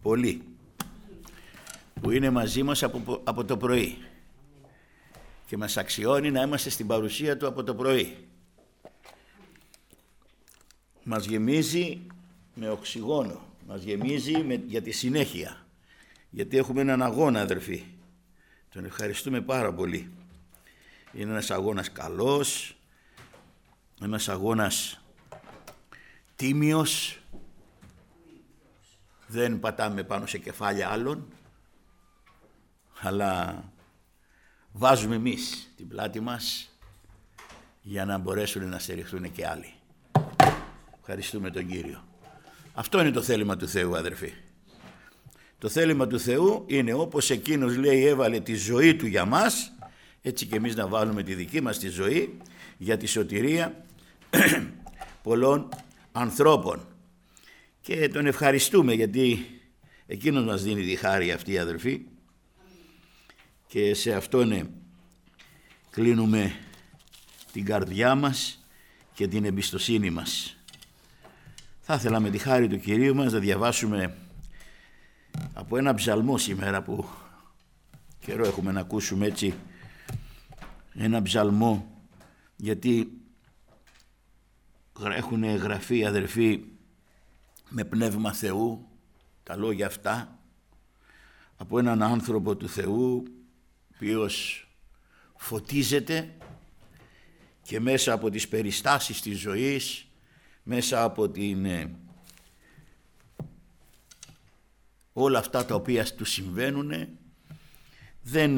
πολλοί που είναι μαζί μας από το πρωί και μας αξιώνει να είμαστε στην παρουσία του από το πρωί. Μας γεμίζει με οξυγόνο, μας γεμίζει για τη συνέχεια, γιατί έχουμε έναν αγώνα, αδερφοί. Τον ευχαριστούμε πάρα πολύ. Είναι ένας αγώνας καλός, ένας αγώνας τίμιος, δεν πατάμε πάνω σε κεφάλια άλλων, αλλά βάζουμε εμείς την πλάτη μας για να μπορέσουν να στηριχθούν και άλλοι. Ευχαριστούμε τον Κύριο. Αυτό είναι το θέλημα του Θεού, αδερφοί. Το θέλημα του Θεού είναι όπως εκείνος, λέει, έβαλε τη ζωή του για μας, έτσι και εμείς να βάλουμε τη δική μας τη ζωή για τη σωτηρία πολλών ανθρώπων. Και τον ευχαριστούμε γιατί εκείνος μας δίνει τη χάρη αυτή, αδερφοί, και σε αυτόν κλείνουμε την καρδιά μας και την εμπιστοσύνη μας. Θα ήθελα με τη χάρη του Κυρίου μας να διαβάσουμε από ένα ψαλμό σήμερα, που καιρό έχουμε να ακούσουμε έτσι ένα ψαλμό, γιατί έχουν γραφεί, αδερφοί, με πνεύμα Θεού τα λόγια αυτά από έναν άνθρωπο του Θεού, ο οποίος φωτίζεται και μέσα από τις περιστάσεις της ζωής, μέσα από όλα αυτά τα οποία του συμβαίνουν, δεν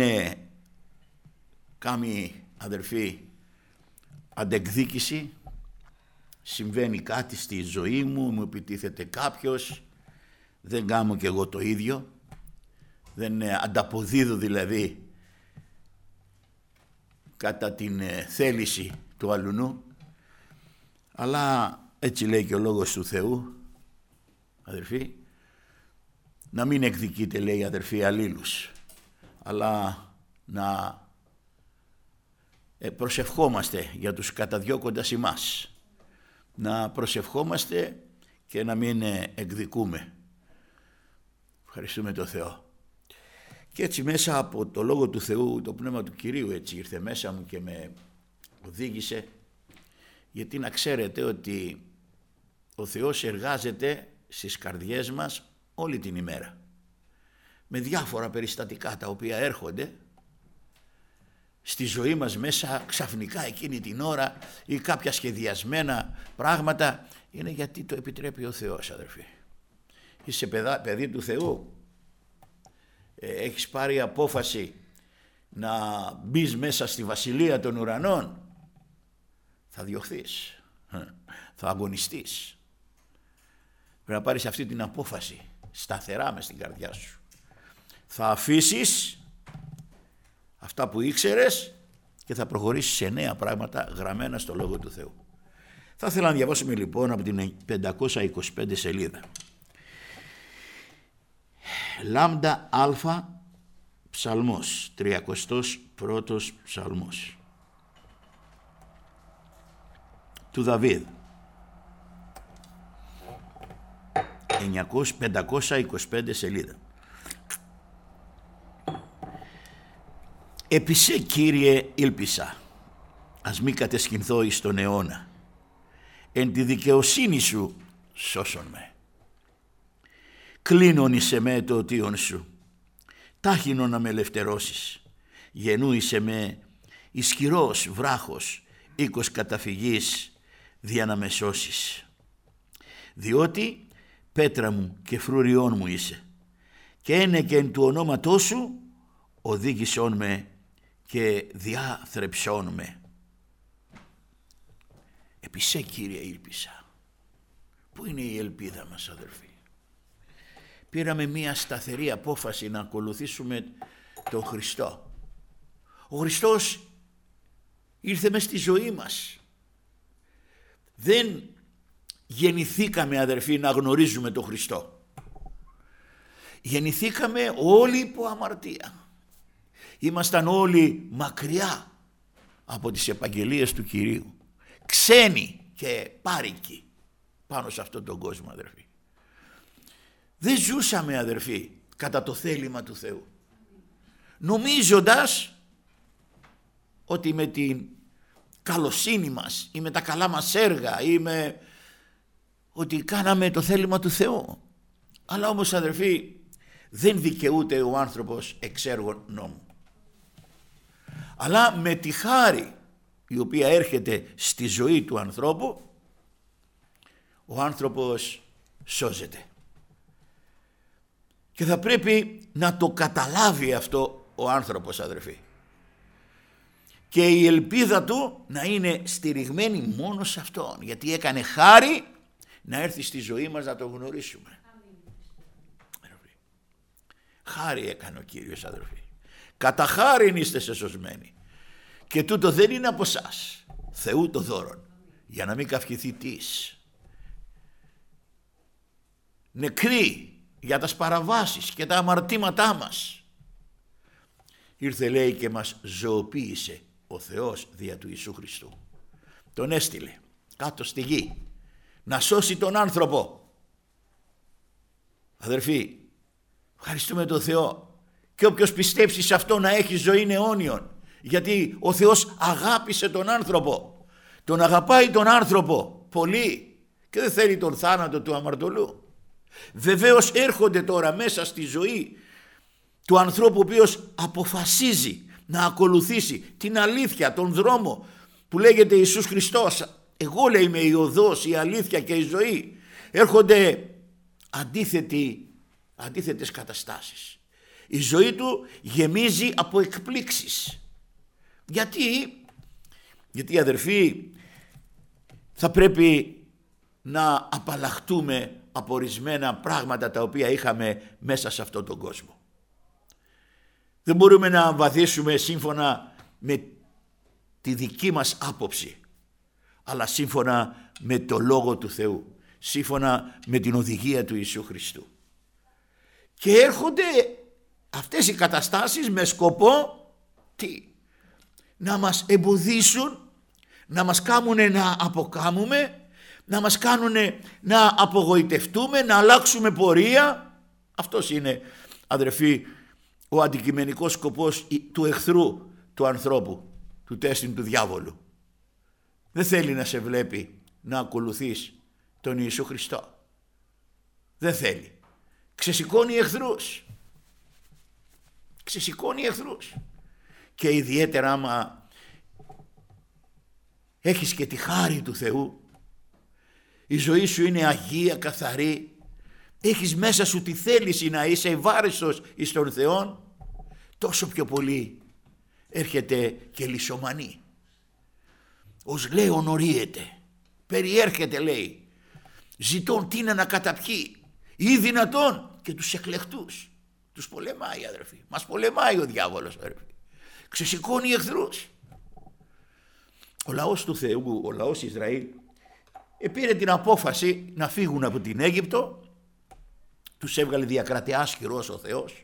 κάνει, αδερφοί, αντεκδίκηση. Συμβαίνει κάτι στη ζωή μου επιτίθεται κάποιος, δεν κάνω κι εγώ το ίδιο, δεν ανταποδίδω δηλαδή κατά την θέληση του αλουνού, αλλά έτσι λέει και ο λόγος του Θεού, αδερφοί, να μην εκδικείτε, λέει, αδερφοί, αλλήλους, αλλά να προσευχόμαστε για τους καταδιώκοντας ημάς, να προσευχόμαστε και να μην εκδικούμε. Ευχαριστούμε τον Θεό. Και έτσι μέσα από το Λόγο του Θεού, το Πνεύμα του Κυρίου έτσι ήρθε μέσα μου και με οδήγησε, γιατί να ξέρετε ότι ο Θεός εργάζεται στις καρδιές μας όλη την ημέρα, με διάφορα περιστατικά τα οποία έρχονται στη ζωή μας μέσα ξαφνικά εκείνη την ώρα, ή κάποια σχεδιασμένα πράγματα, είναι γιατί το επιτρέπει ο Θεός, αδερφοί. Είσαι παιδί του Θεού, έχεις πάρει απόφαση να μπεις μέσα στη βασιλεία των ουρανών, θα διωχθείς, θα αγωνιστείς. Πρέπει να πάρεις αυτή την απόφαση σταθερά μες στην καρδιά σου. Θα αφήσεις αυτά που ήξερες και θα προχωρήσεις σε νέα πράγματα γραμμένα στο Λόγο του Θεού. Θα ήθελα να διαβάσουμε λοιπόν από την 525 σελίδα. Λάμδα Α, ψαλμός, 31ος ψαλμός του Δαβίδ, 525 σελίδα. Επί σε, Κύριε, ήλπισα, ας μη κατεσχυνθώ εις τον αιώνα. Εν τη δικαιοσύνη σου σώσον με. Κλείνον εις εμέ το οτίον σου, τάχινον να με ελευθερώσεις. Γενού εις εμέ ισχυρός βράχος, οίκος καταφυγής, δια να με σώσεις. Διότι πέτρα μου και φρουριών μου είσαι, και ένεκεν του ονόματός σου οδήγησόν με και διάθρεψόν με. Επί σε, Κύριε, ήλπισα. Πού είναι η ελπίδα μας, αδερφοί? Πήραμε μία σταθερή απόφαση να ακολουθήσουμε τον Χριστό. Ο Χριστός ήρθε μες στη ζωή μας. Δεν γεννηθήκαμε, αδερφοί, να γνωρίζουμε τον Χριστό. Γεννηθήκαμε όλοι υπό αμαρτία. Ήμασταν όλοι μακριά από τις επαγγελίες του Κυρίου. Ξένοι και πάρικοι πάνω σε αυτόν τον κόσμο, αδερφοί. δεν ζούσαμε, αδερφοί, κατά το θέλημα του Θεού, νομίζοντας ότι με την καλοσύνη μας ή με τα καλά μας έργα ή ότι κάναμε το θέλημα του Θεού. Αλλά όμως, αδερφοί, δεν δικαιούται ο άνθρωπος εξ έργων νόμου, αλλά με τη χάρη η οποία έρχεται στη ζωή του ανθρώπου, ο άνθρωπος σώζεται. Και θα πρέπει να το καταλάβει αυτό ο άνθρωπος, αδερφοί, και η ελπίδα του να είναι στηριγμένη μόνο σε αυτόν, γιατί έκανε χάρη να έρθει στη ζωή μας να το γνωρίσουμε. Χάρη έκανε ο Κύριος, αδερφοί. Κατά χάριν είστε σωσμένοι. Και τούτο δεν είναι από εσάς, Θεού το δώρον, για να μην καυχηθεί τις. Νεκροί για τα παραβάσεις και τα αμαρτήματά μας, ήρθε, λέει, και μας ζωοποίησε ο Θεός δια του Ιησού Χριστού. Τον έστειλε κάτω στη γη να σώσει τον άνθρωπο. Αδερφοί, ευχαριστούμε τον Θεό, και όποιος πιστέψει σε αυτό να έχει ζωή αιώνιον, γιατί ο Θεός αγάπησε τον άνθρωπο, τον αγαπάει τον άνθρωπο πολύ και δεν θέλει τον θάνατο του αμαρτωλού. Βεβαίως έρχονται τώρα μέσα στη ζωή του ανθρώπου, ο οποίος αποφασίζει να ακολουθήσει την αλήθεια, τον δρόμο που λέγεται Ιησούς Χριστός. Εγώ, λέει, είμαι η οδός, η αλήθεια και η ζωή. Έρχονται αντίθετες καταστάσεις. Η ζωή του γεμίζει από εκπλήξεις. Γιατί, αδερφοί, θα πρέπει να απαλλαχτούμε από ορισμένα πράγματα τα οποία είχαμε μέσα σε αυτόν τον κόσμο. Δεν μπορούμε να βαθίσουμε σύμφωνα με τη δική μας άποψη, αλλά σύμφωνα με το Λόγο του Θεού, σύμφωνα με την οδηγία του Ιησού Χριστού. Και έρχονται αυτές οι καταστάσεις με σκοπό να μας εμποδίσουν, να μας κάνουν να αποκάμουμε, να μας κάνουν να απογοητευτούμε, να αλλάξουμε πορεία. Αυτός είναι, αδερφοί, ο αντικειμενικός σκοπός του εχθρού του ανθρώπου, του τέστην του διάβολου. Δεν θέλει να σε βλέπει να ακολουθείς τον Ιησού Χριστό. Δεν θέλει. Ξεσηκώνει εχθρούς. Ξεσηκώνει εχθρούς. Και ιδιαίτερα άμα έχεις και τη χάρη του Θεού, η ζωή σου είναι αγία, καθαρή, έχεις μέσα σου τη θέληση να είσαι ευάρεστος εις τον Θεόν, τόσο πιο πολύ έρχεται και λησομανή. Ως λέον ορίεται, περιέρχεται, λέει, ζητών τι να καταπιεί ή δυνατόν και τους εκλεκτούς. Τους πολεμάει, αδερφοί. Μας πολεμάει ο διάβολος, αδερφοί. Ξεσηκώνει εχθρούς. Ο λαός του Θεού, ο λαός Ισραήλ, πήρε την απόφαση να φύγουν από την Αίγυπτο. Τους έβγαλε διακρατεάς χειρός ο Θεός.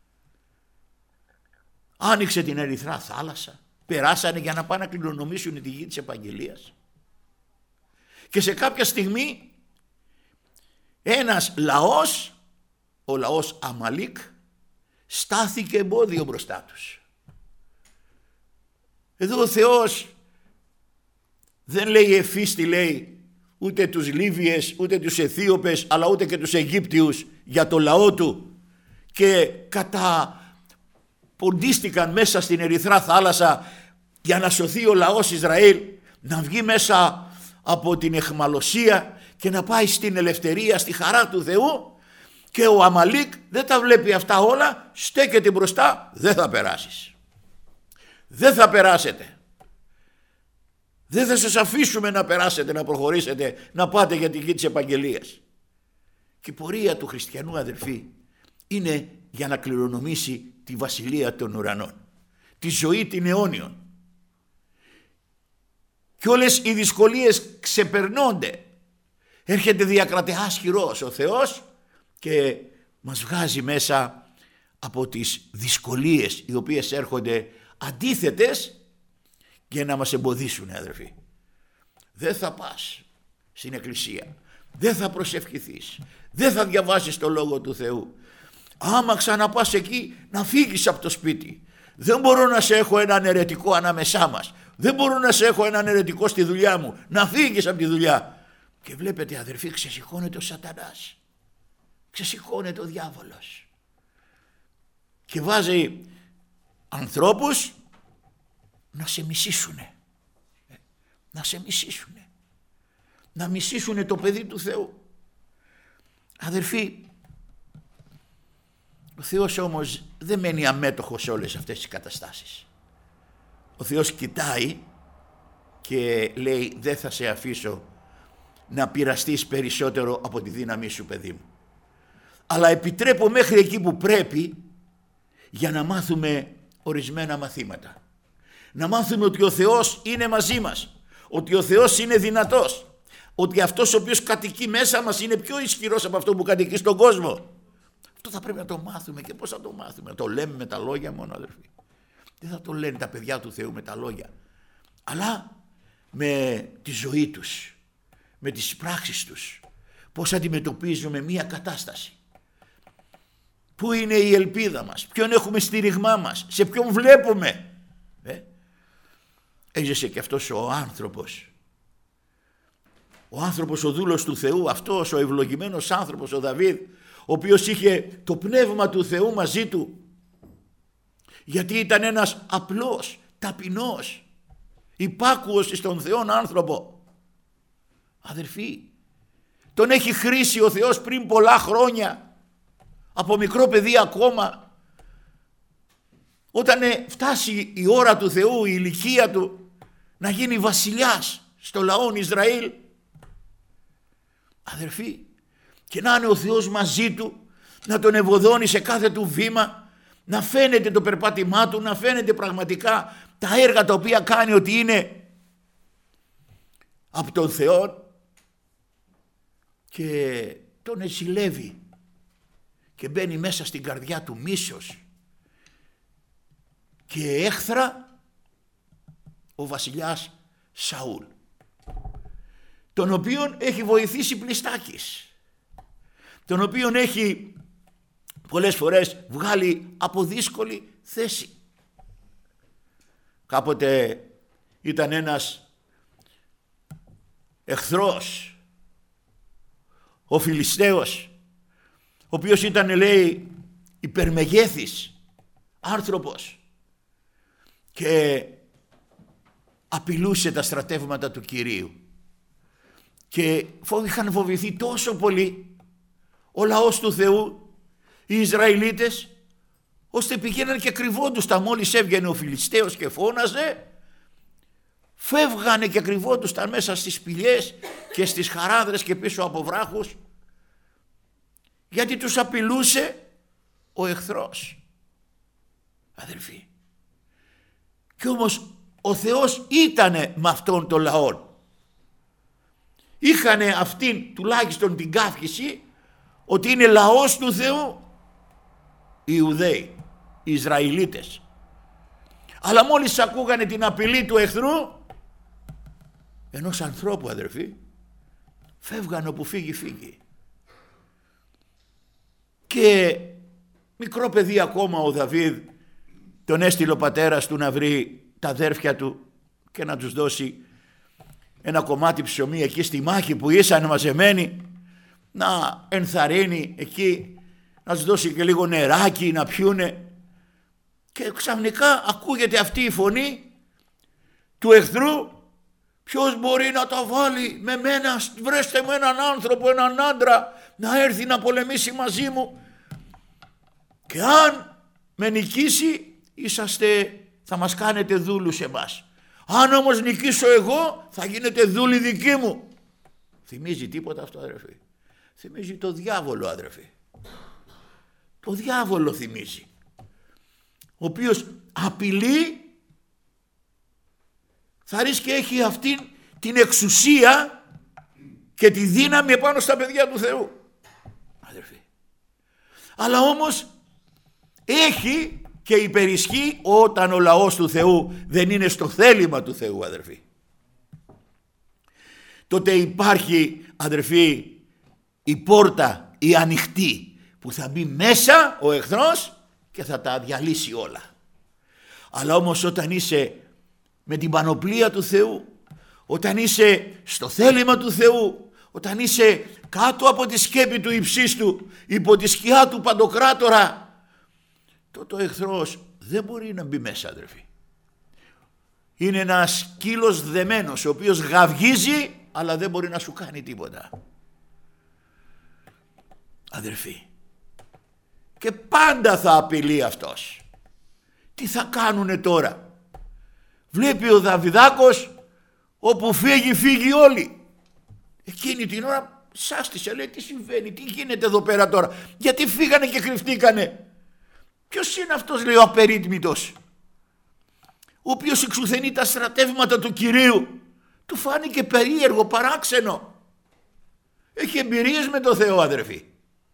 Άνοιξε την Ερυθρά θάλασσα. Περάσανε για να πάνε να κληρονομήσουν τη γη της επαγγελίας. Και σε κάποια στιγμή ένας λαός, ο λαός Αμαλίκ, στάθηκε εμπόδιο μπροστά τους. Εδώ ο Θεός δεν λέει εφίστη, λέει, ούτε τους Λίβιες, ούτε τους Αιθίωπες, αλλά ούτε και τους Αιγύπτιους για το λαό του, και καταποντίστηκαν μέσα στην Ερυθρά θάλασσα για να σωθεί ο λαός Ισραήλ, να βγει μέσα από την αιχμαλωσία και να πάει στην ελευθερία, στη χαρά του Θεού. Και ο Αμαλίκ δεν τα βλέπει αυτά όλα, στέκεται μπροστά. Δεν θα περάσεις, δεν θα περάσετε, δεν θα σας αφήσουμε να περάσετε, να προχωρήσετε, να πάτε για την γη της επαγγελίας. Και η πορεία του χριστιανού, αδελφοί, είναι για να κληρονομήσει τη βασιλεία των ουρανών, τη ζωή την αιώνιον. Και όλες οι δυσκολίες ξεπερνώνται. Έρχεται διακρατεάς χειρός ο Θεός και μας βγάζει μέσα από τις δυσκολίες οι οποίες έρχονται αντίθετες για να μας εμποδίσουν, αδερφοί. Δεν θα πας στην εκκλησία, δεν θα προσευχηθείς, Δεν θα διαβάσεις το Λόγο του Θεού. Άμα ξαναπάς εκεί, να φύγεις από το σπίτι. Δεν μπορώ να σε έχω έναν αιρετικό ανάμεσά μας. Δεν μπορώ να σε έχω έναν αιρετικό στη δουλειά μου. Να φύγεις από τη δουλειά. Και βλέπετε, αδερφοί, ξεσηκώνεται ο σατανάς. Ξεσηκώνεται ο διάβολος. Και βάζει ανθρώπους να σε μισήσουνε. Να σε μισήσουνε. Να μισήσουνε το παιδί του Θεού. Αδερφοί, ο Θεός όμως δεν μένει αμέτωχος σε όλες αυτές τις καταστάσεις. Ο Θεός κοιτάει και λέει, δεν θα σε αφήσω να πειραστείς περισσότερο από τη δύναμή σου, παιδί μου. Αλλά επιτρέπω μέχρι εκεί που πρέπει για να μάθουμε ορισμένα μαθήματα. Να μάθουμε ότι ο Θεός είναι μαζί μας, ότι ο Θεός είναι δυνατός, ότι αυτός ο οποίος κατοικεί μέσα μας είναι πιο ισχυρός από αυτό που κατοικεί στον κόσμο. Αυτό θα πρέπει να το μάθουμε. Και πώς θα το μάθουμε? Να το λέμε με τα λόγια μόνο, αδερφοί? Δεν θα το λένε τα παιδιά του Θεού με τα λόγια, αλλά με τη ζωή τους, με τις πράξεις τους. Πώς αντιμετωπίζουμε μία κατάσταση. Πού είναι η ελπίδα μας? Ποιον έχουμε στήριγμά μας? Σε ποιον βλέπουμε? Έζησε και αυτός ο άνθρωπος. Ο άνθρωπος, ο δούλος του Θεού, αυτός ο ευλογημένος άνθρωπος, ο Δαβίδ, ο οποίος είχε το πνεύμα του Θεού μαζί του, γιατί ήταν ένας απλός, ταπεινός, υπάκουος στον Θεόν άνθρωπο. Αδερφοί, τον έχει χρήσει ο Θεός πριν πολλά χρόνια, από μικρό παιδί ακόμα. Όταν φτάσει η ώρα του Θεού, η ηλικία του, να γίνει βασιλιάς στο λαό Ισραήλ, αδερφοί, και να είναι ο Θεός μαζί του, να τον ευωδώνει σε κάθε του βήμα, να φαίνεται το περπάτημά του, να φαίνεται πραγματικά τα έργα τα οποία κάνει ότι είναι από τον Θεό, και τον εσυλεύει και μπαίνει μέσα στην καρδιά του μίσος και έχθρα ο βασιλιάς Σαούλ, τον οποίον έχει βοηθήσει Πλιστάκης, τον οποίον έχει πολλές φορές βγάλει από δύσκολη θέση. Κάποτε ήταν ένας εχθρός, ο Φιλιστέος, ο οποίος ήταν, λέει, υπερμεγέθης άνθρωπος και απειλούσε τα στρατεύματα του Κυρίου, και είχαν φοβηθεί τόσο πολύ ο λαός του Θεού, οι Ισραηλίτες, ώστε πηγαίναν και κρυβόντουσαν. Μόλις έβγαινε ο Φιλιστέος και φώναζε, φεύγανε και κρυβόντουσαν μέσα στις σπηλιές και στις χαράδρες και πίσω από βράχους, γιατί τους απειλούσε ο εχθρός, αδελφοί. Και όμως ο Θεός ήτανε με αυτόν τον λαό. Είχανε αυτήν τουλάχιστον την καύχηση ότι είναι λαός του Θεού οι Ιουδαίοι, οι Ισραηλίτες. Αλλά μόλις ακούγανε την απειλή του εχθρού, ενός ανθρώπου, αδερφοί, φεύγανε όπου φύγει. Και μικρό παιδί ακόμα ο Δαβίδ, τον έστειλε ο πατέρας του να βρει τα αδέρφια του και να τους δώσει ένα κομμάτι ψωμί εκεί στη μάχη που ήσαν μαζεμένοι, να ενθαρρύνει εκεί, να τους δώσει και λίγο νεράκι να πιούνε. Και ξαφνικά ακούγεται αυτή η φωνή του εχθρού: ποιος μπορεί να τα βάλει με μένα? Βρέστε με έναν άνθρωπο, έναν άντρα να έρθει να πολεμήσει μαζί μου, και αν με νικήσει θα μας κάνετε δούλους εμάς. Αν όμως νικήσω εγώ, θα γίνετε δούλοι δικοί μου. Θυμίζει τίποτα αυτό, αδερφοί? Θυμίζει το διάβολο, αδερφοί. Το διάβολο θυμίζει, ο οποίος απειλεί, θα ρίξει και έχει αυτήν την εξουσία και τη δύναμη επάνω στα παιδιά του Θεού, αδερφοί. Αλλά όμως έχει και υπερισχύει όταν ο λαός του Θεού δεν είναι στο θέλημα του Θεού, αδερφοί. Τότε υπάρχει, αδερφοί, η πόρτα η ανοιχτή, που θα μπει μέσα ο εχθρός και θα τα διαλύσει όλα. Αλλά όμως όταν είσαι με την πανοπλία του Θεού, όταν είσαι στο θέλημα του Θεού, όταν είσαι κάτω από τη σκέπη του υψίστου, υπό τη σκιά του Παντοκράτορα, τότε ο εχθρός δεν μπορεί να μπει μέσα, αδερφοί. Είναι ένας σκύλος δεμένος, ο οποίος γαυγίζει, αλλά δεν μπορεί να σου κάνει τίποτα. Αδερφοί, και πάντα θα απειλεί αυτός. Τι θα κάνουνε τώρα? Βλέπει ο Δαβιδάκος, όπου φύγει όλοι. Εκείνη την ώρα σάστησε, λέει, τι συμβαίνει, τι γίνεται εδώ πέρα τώρα, γιατί φύγανε και κρυφτήκανε? Ποιος είναι αυτός, λέει, ο απερίτμητος, ο οποίος εξουθενεί τα στρατεύματα του Κυρίου? Του φάνηκε περίεργο, παράξενο. Έχει εμπειρίες με το Θεό, αδερφοί.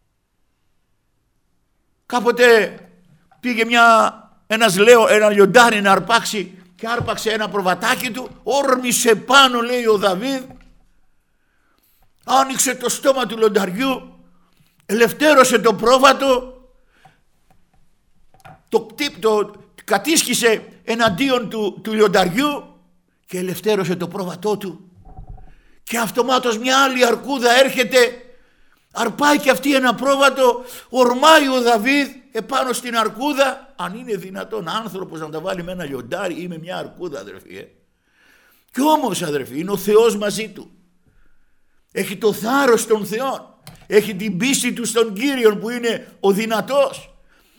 Κάποτε πήγε ένα λιοντάρι να αρπάξει και άρπαξε ένα προβατάκι του, όρμησε πάνω, λέει, ο Δαβίδ, άνοιξε το στόμα του λιονταριού, ελευθέρωσε το πρόβατο, το κατήσχισε εναντίον του λιονταριού και ελευθέρωσε το πρόβατό του, και αυτομάτως μια άλλη αρκούδα έρχεται, αρπάει και αυτή ένα πρόβατο, ορμάει ο Δαβίδ επάνω στην αρκούδα. Αν είναι δυνατόν άνθρωπος να τα βάλει με ένα λιοντάρι ή με μια αρκούδα, αδερφοί? Και όμως, αδερφοί, είναι ο Θεός μαζί του. Έχει το θάρρος των Θεών, έχει την πίστη του στον Κύριον που είναι ο δυνατός.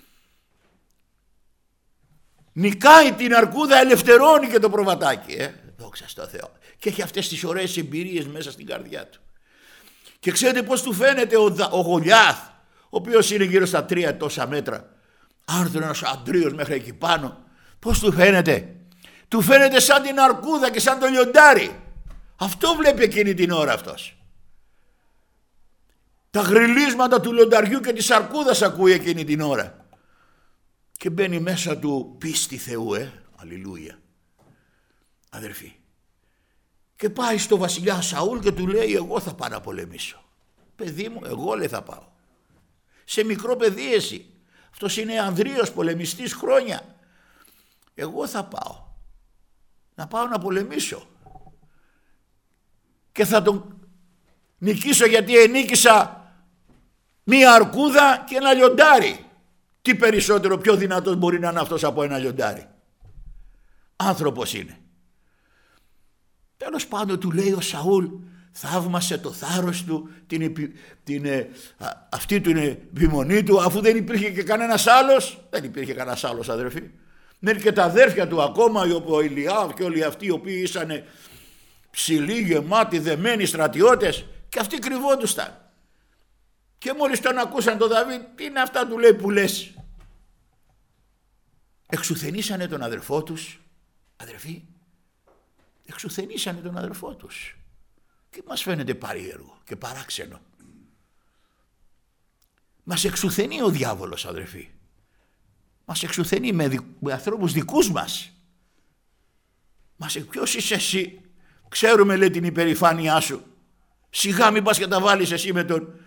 Νικάει την αρκούδα, ελευθερώνει και το προβατάκι. Δόξα στο Θεό. Και έχει αυτές τις ωραίες εμπειρίες μέσα στην καρδιά του. Και ξέρετε πώς του φαίνεται ο Γολιάθ, ο οποίος είναι γύρω στα 3 τόσα μέτρα, άρθρο ένας αντρίος μέχρι εκεί πάνω? Πώς του φαίνεται? Του φαίνεται σαν την αρκούδα και σαν το λιοντάρι. Αυτό βλέπει εκείνη την ώρα αυτός. Τα γρυλίσματα του λιονταριού και της αρκούδας ακούει εκείνη την ώρα. Και μπαίνει μέσα του πίστη Θεού, αλληλούια, αδερφοί. Και πάει στο βασιλιά Σαούλ και του λέει, εγώ θα πάω να πολεμήσω. Παιδί μου, εγώ, λέει, θα πάω. Σε μικρό παιδί εσύ. Αυτός είναι ανδρείος πολεμιστής χρόνια. Εγώ θα πάω. Να πάω να πολεμήσω. Και θα τον νικήσω, γιατί ενίκησα μία αρκούδα και ένα λιοντάρι. Τι περισσότερο, πιο δυνατός μπορεί να είναι αυτός από ένα λιοντάρι? Άνθρωπος είναι. Τέλος πάντων, του λέει ο Σαούλ, θαύμασε το θάρρος του, αυτή την επιμονή του, αφού δεν υπήρχε και κανένας άλλος. Δεν υπήρχε κανένας άλλος, αδερφοί. Δεν και τα αδέρφια του ακόμα, ο Ηλιάβ και όλοι αυτοί οι οποίοι ήσανε ψηλοί, γεμάτοι, δεμένοι στρατιώτες, και αυτοί κρυβόντουσαν. Και μόλις τον ακούσαν τον Δαβίδ, τι είναι αυτά, του λέει, που λες? Εξουθενήσανε τον αδερφό τους, αδερφοί. Εξουθενήσανε τον αδερφό τους. Και μας φαίνεται παρήεργο και παράξενο. Μας εξουθενεί ο διάβολος, αδερφοί. Μας εξουθενεί με ανθρώπους δικούς μας. Ποιος είσαι εσύ? Ξέρουμε, λέει, την υπερηφάνειά σου. Σιγά μην πας και τα βάλεις εσύ με τον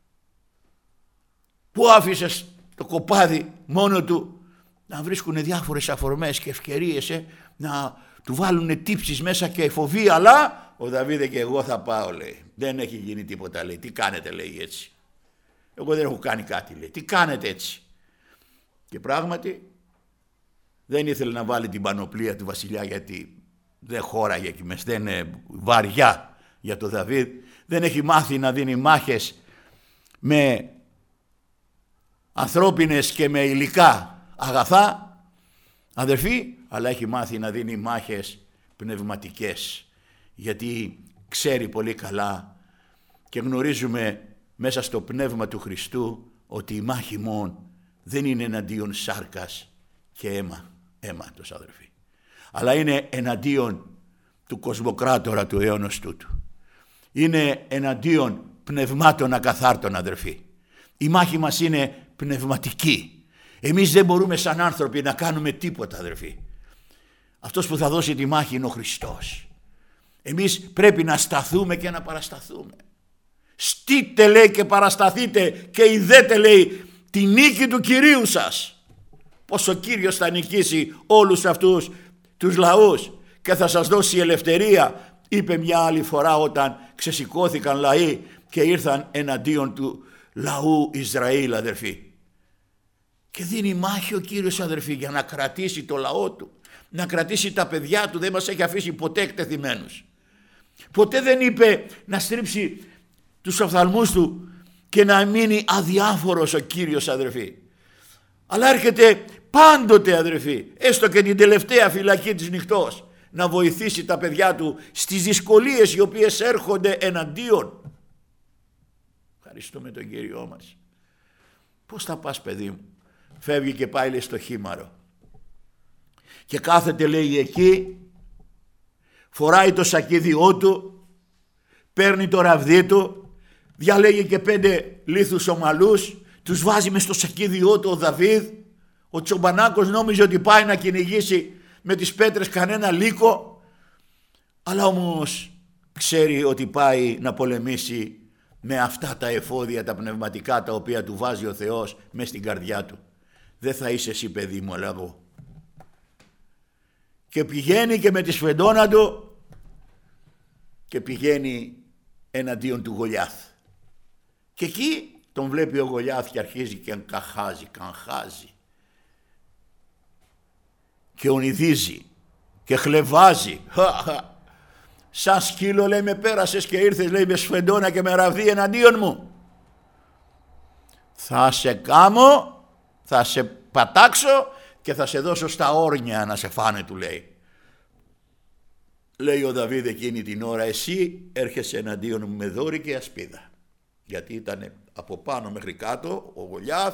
που άφησες το κοπάδι μόνο του να βρίσκουν διάφορες αφορμές και ευκαιρίες, να του βάλουν τύψεις μέσα και φοβία. Αλλά ο Δαβίδ, και εγώ θα πάω, λέει. Δεν έχει γίνει τίποτα, λέει. Τι κάνετε, λέει, έτσι? Εγώ δεν έχω κάνει κάτι, λέει. Τι κάνετε έτσι? Και πράγματι δεν ήθελε να βάλει την πανοπλία του βασιλιά, γιατί δεν χώραγε εκεί μέσα, δεν είναι βαριά για το Δαβίδ. Δεν έχει μάθει να δίνει μάχες με ανθρώπινες και με υλικά αγαθά, αδερφοί, αλλά έχει μάθει να δίνει μάχες πνευματικές, γιατί ξέρει πολύ καλά και γνωρίζουμε μέσα στο πνεύμα του Χριστού ότι η μάχη μόν δεν είναι εναντίον σάρκας και αίματος, αδερφοί, αλλά είναι εναντίον του κοσμοκράτορα του αιώνος τούτου. Είναι εναντίον πνευμάτων ακαθάρτων, αδερφοί. Η μάχη μας είναι πνευματική. Εμείς δεν μπορούμε σαν άνθρωποι να κάνουμε τίποτα, αδερφοί. Αυτός που θα δώσει τη μάχη είναι ο Χριστός. Εμείς πρέπει να σταθούμε και να παρασταθούμε. στείτε λέει και παρασταθείτε και ειδέτε λέει τη νίκη του Κυρίου σας. Πως ο Κύριος θα νικήσει όλους αυτούς τους λαούς και θα σας δώσει ελευθερία, είπε μια άλλη φορά όταν ξεσηκώθηκαν λαοί και ήρθαν εναντίον του λαού Ισραήλ, αδερφοί. Και δίνει μάχη ο Κύριος, αδερφοί, για να κρατήσει το λαό του, να κρατήσει τα παιδιά του. Δεν μας έχει αφήσει ποτέ εκτεθειμένους. Ποτέ δεν είπε να στρίψει τους οφθαλμούς του και να μείνει αδιάφορος ο Κύριος, αδερφοί. Αλλά έρχεται πάντοτε, αδερφοί, έστω και την τελευταία φυλακή της νυχτός, να βοηθήσει τα παιδιά του στις δυσκολίες οι οποίες έρχονται εναντίον. Ευχαριστούμε τον Κύριό μας. Πώς θα πας, παιδί μου? Φεύγει και πάει, λέει, στο Χήμαρο και κάθεται, λέει, εκεί, φοράει το σακίδιό του, παίρνει το ραβδί του, διαλέγει και 5 λίθους ομαλούς, τους βάζει μες στο σακίδιό του ο Δαβίδ. Ο Τσομπανάκος νόμιζε ότι πάει να κυνηγήσει με τις πέτρες κανένα λύκο, αλλά όμως ξέρει ότι πάει να πολεμήσει με αυτά τα εφόδια τα πνευματικά τα οποία του βάζει ο Θεός μες στην καρδιά του. Δεν θα είσαι εσύ, παιδί μου, αλλά εγώ. Και πηγαίνει και με τη σφεντόνα του και πηγαίνει εναντίον του Γολιάθ. Και εκεί τον βλέπει ο Γολιάθ και αρχίζει και καγχάζει και ονειδίζει και χλεβάζει. Σαν σκύλο, λέει, με πέρασες και ήρθες, λέει, με σφεντόνα και με ραβδί εναντίον μου. Θα σε κάμω, θα σε πατάξω και θα σε δώσω στα όρνια να σε φάνε, του λέει. Λέει ο Δαβίδ εκείνη την ώρα, εσύ έρχεσαι εναντίον μου με δόρη και ασπίδα. Γιατί ήταν από πάνω μέχρι κάτω ο Γολιάθ,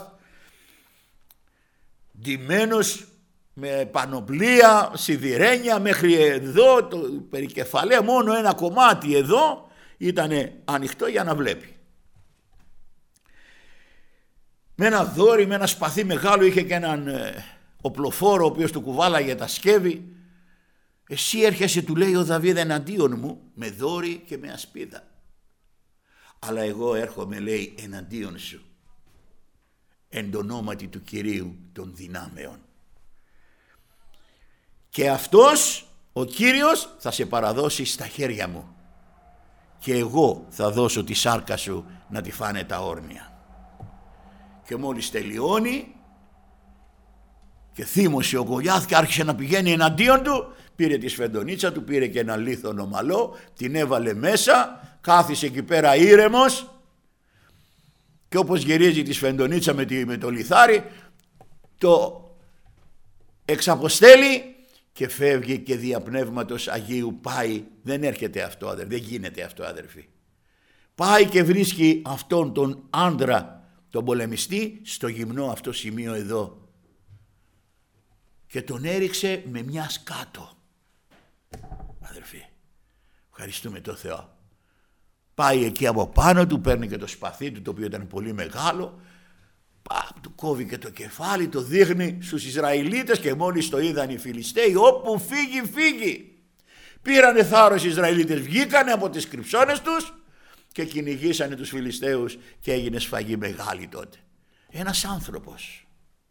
ντυμένος με πανοπλία, σιδηρένια μέχρι εδώ, το περικεφαλαία, μόνο ένα κομμάτι εδώ ήταν ανοιχτό για να βλέπει. Με ένα δόρυ, με ένα σπαθί μεγάλο, είχε και έναν οπλοφόρο ο οποίος του κουβάλαγε τα σκεύη. Εσύ έρχεσαι, του λέει ο Δαβίδ, εναντίον μου με δόρυ και με ασπίδα. Αλλά εγώ έρχομαι, λέει, εναντίον σου εν το ονόματι του Κυρίου των δυνάμεων. Και αυτός ο Κύριος θα σε παραδώσει στα χέρια μου και εγώ θα δώσω τη σάρκα σου να τη φάνε τα όρνια. Και μόλις τελειώνει και θύμωσε ο Γολιάθ και άρχισε να πηγαίνει εναντίον του, πήρε τη σφεντονίτσα του, πήρε και ένα λίθον ομαλό, την έβαλε μέσα, κάθισε εκεί πέρα ήρεμος και όπως γυρίζει τη σφεντονίτσα με το λιθάρι, το εξαποστέλει και φεύγει και δια Πνεύματος Αγίου πάει. Δεν έρχεται αυτό, αδερφοί, δεν γίνεται αυτό, αδερφοί. Πάει και βρίσκει αυτόν τον άντρα, τον πολεμιστή, στο γυμνό αυτό σημείο εδώ και τον έριξε με μια σκάτω. Αδερφοί, ευχαριστούμε τον Θεό. Πάει εκεί από πάνω του, παίρνει και το σπαθί του, το οποίο ήταν πολύ μεγάλο, του κόβει και το κεφάλι, το δείχνει στους Ισραηλίτες και μόλις το είδαν οι Φιλιστέοι, όπου φύγει. Πήρανε θάρρος οι Ισραηλίτες, βγήκανε από τις κρυψώνες και κυνηγήσανε τους Φιλιστέους και έγινε σφαγή μεγάλη τότε. Ένας άνθρωπος.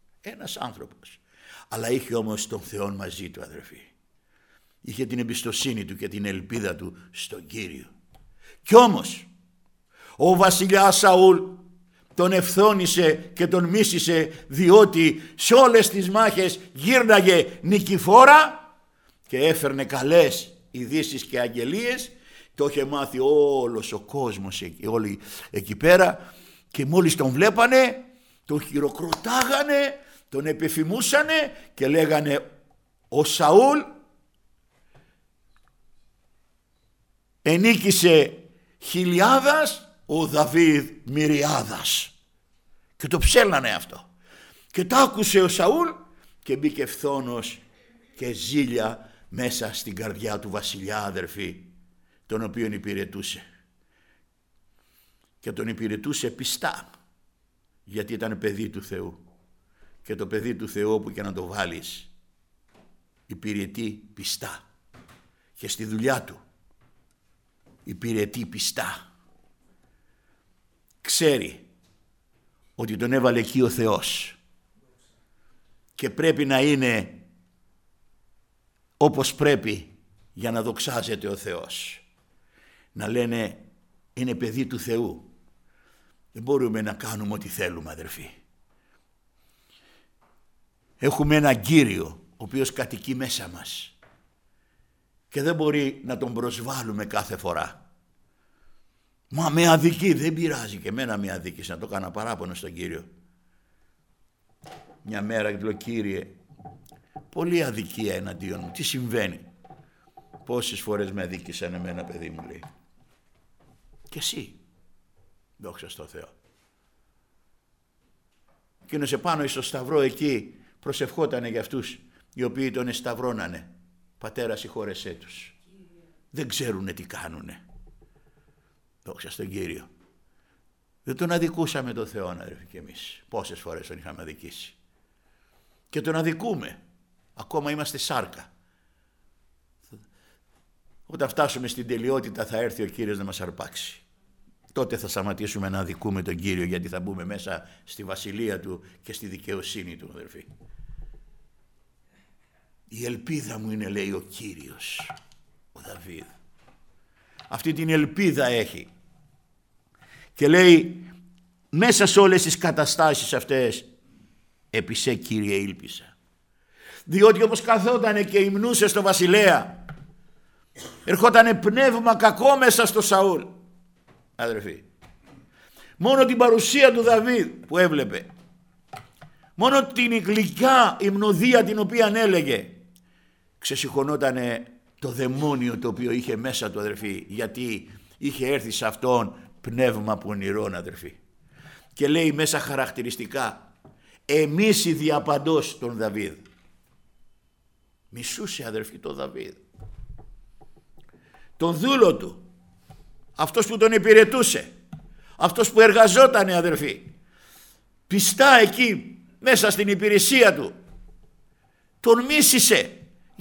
Αλλά είχε όμως τον Θεό μαζί του, αδερφοί. Είχε την εμπιστοσύνη του και την ελπίδα του στον Κύριο. Κι όμως ο βασιλιάς Σαούλ τον ευθώνησε και τον μίσησε, διότι σε όλες τις μάχες γύρναγε νικηφόρα και έφερνε καλές ειδήσεις και αγγελίες. Το είχε μάθει όλος ο κόσμος όλοι εκεί πέρα και μόλις τον βλέπανε τον χειροκροτάγανε, τον επιφημούσανε και λέγανε ο Σαούλ ενίκησε χιλιάδας, ο Δαβίδ μυριάδας. Και το ψέλνανε αυτό. Και το άκουσε ο Σαούλ και μπήκε φθόνος και ζήλια μέσα στην καρδιά του βασιλιά, αδερφοί, τον οποίον υπηρετούσε. Και τον υπηρετούσε πιστά, γιατί ήταν παιδί του Θεού. Και το παιδί του Θεού, όπου και να το βάλεις, υπηρετεί πιστά. Και στη δουλειά του υπηρετεί πιστά. ξέρει ότι τον έβαλε εκεί ο Θεός και πρέπει να είναι όπως πρέπει για να δοξάζεται ο Θεός. Να λένε είναι παιδί του Θεού. Δεν μπορούμε να κάνουμε ό,τι θέλουμε, αδερφοί. Έχουμε έναν Κύριο ο οποίος κατοικεί μέσα μας και δεν μπορεί να τον προσβάλλουμε κάθε φορά. Μα με αδικεί, δεν πειράζει, και εμένα με αδίκησε, να το έκανα παράπονο στον Κύριο. Μια μέρα και του λέω, Κύριε, πολύ αδικία εναντίον μου, τι συμβαίνει? Πόσες φορές με αδίκησαν εμένα, παιδί μου, λέει. Και εσύ, δόξα στο Θεό. Εκείνος επάνω στο σταυρό εκεί προσευχότανε για αυτούς οι οποίοι τον εσταυρώνανε. Πατέρα, συγχώρεσέ τους. Δεν ξέρουνε τι κάνουνε. Δόξα στον Κύριο. Δεν τον αδικούσαμε τον Θεό, αδερφοί, κι εμείς. Πόσες φορές τον είχαμε αδικήσει. Και τον αδικούμε. Ακόμα είμαστε σάρκα. Όταν φτάσουμε στην τελειότητα θα έρθει ο Κύριος να μας αρπάξει. Τότε θα σταματήσουμε να αδικούμε τον Κύριο, γιατί θα μπούμε μέσα στη βασιλεία Του και στη δικαιοσύνη Του, αδερφοί. Η ελπίδα μου είναι, λέει, ο Κύριος, ο Δαβίδ. Αυτή την ελπίδα έχει. Και λέει, μέσα σε όλες τις καταστάσεις αυτές, επί σε, Κύριε, ήλπισα. Διότι όπως καθότανε και υμνούσε στο βασιλέα, ερχότανε πνεύμα κακό μέσα στο Σαούλ, αδερφοί. Μόνο την παρουσία του Δαβίδ που έβλεπε, μόνο την γλυκιά υμνοδία την οποία έλεγε, ξεσηκωνότανε το δαιμόνιο το οποίο είχε μέσα του, αδερφοί, γιατί είχε έρθει σε αυτόν πνεύμα πονηρών, αδερφοί. Και λέει μέσα χαρακτηριστικά, εμείς οι διαπαντός τον Δαβίδ. Μισούσε, αδερφοί, τον Δαβίδ, τον δούλο του, αυτός που τον υπηρετούσε, αυτός που εργαζότανε, αδερφοί, πιστά εκεί μέσα στην υπηρεσία του. Τον μίσησε.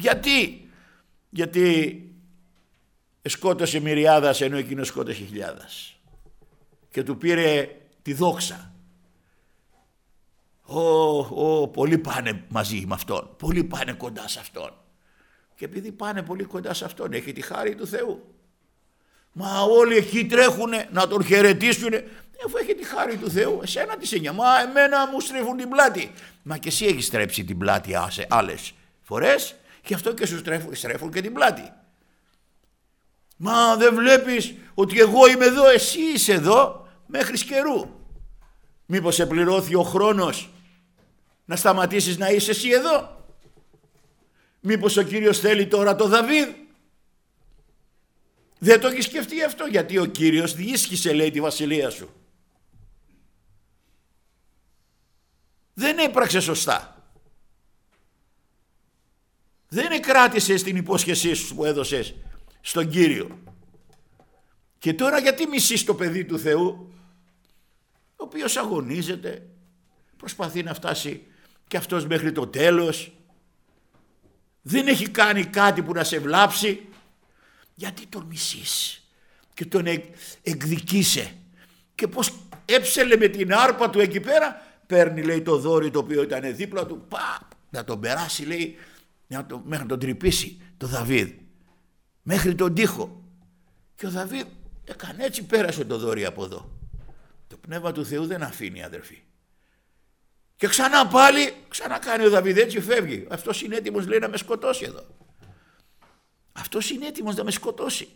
Γιατί σκότωσε μυριάδας ενώ εκείνος σκότωσε χιλιάδας και του πήρε τη δόξα. Πολλοί πάνε μαζί με αυτόν, πολλοί πάνε κοντά σε αυτόν, και επειδή πάνε πολύ κοντά σε αυτόν έχει τη χάρη του Θεού. Μα όλοι εκεί τρέχουνε να τον χαιρετήσουν, αφού έχει τη χάρη του Θεού. Εσένα τι σε νοιάζει? Μα εμένα μου στρέφουν την πλάτη. Μα και εσύ έχεις στρέψει την πλάτη σε άλλες φορές, και αυτό και σου στρέφουν και την πλάτη. Μα δεν βλέπεις ότι εγώ είμαι εδώ, εσύ είσαι εδώ μέχρι καιρού? Μήπως επληρώθη ο χρόνος να σταματήσεις να είσαι εσύ εδώ? Μήπως ο Κύριος θέλει τώρα το Δαβίδ? Δεν το έχει σκεφτεί αυτό? Γιατί ο Κύριος διίσχυσε, λέει, τη βασιλεία σου. Δεν έπραξε σωστά. Δεν κράτησες την υπόσχεσή σου που έδωσες στον Κύριο. Και τώρα γιατί μισείς το παιδί του Θεού, ο οποίος αγωνίζεται, προσπαθεί να φτάσει και αυτός μέχρι το τέλος, δεν έχει κάνει κάτι που να σε βλάψει? Γιατί τον μισείς και τον εκδικήσε? Και πως έψελε με την άρπα του εκεί πέρα, παίρνει, λέει, το δόρυ το οποίο ήταν δίπλα του, να τον περάσει, λέει, μέχρι να τον τρυπήσει το Δαβίδ μέχρι τον τοίχο. Και ο Δαβίδ έκανε έτσι, πέρασε το δόρυ από εδώ. Το πνεύμα του Θεού δεν αφήνει, αδερφοί. Και ξανά πάλι, ξανακάνει ο Δαβίδ έτσι, φεύγει. Αυτός είναι έτοιμος, λέει, να με σκοτώσει εδώ. Αυτός είναι έτοιμος να με σκοτώσει.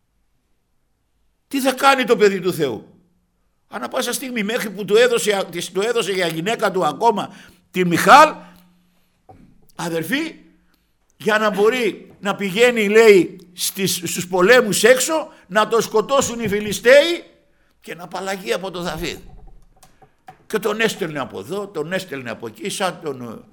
Τι θα κάνει το παιδί του Θεού? Ανά πάσα στιγμή, μέχρι που του έδωσε για γυναίκα του ακόμα τη Μιχάλ, αδερφοί, για να μπορεί να πηγαίνει, λέει, στους πολέμους έξω, να τον σκοτώσουν οι Φιλιστέοι και να απαλλαγεί από τον Δαβίδ. Και τον έστελνε από εδώ, τον έστελνε από εκεί, σαν τον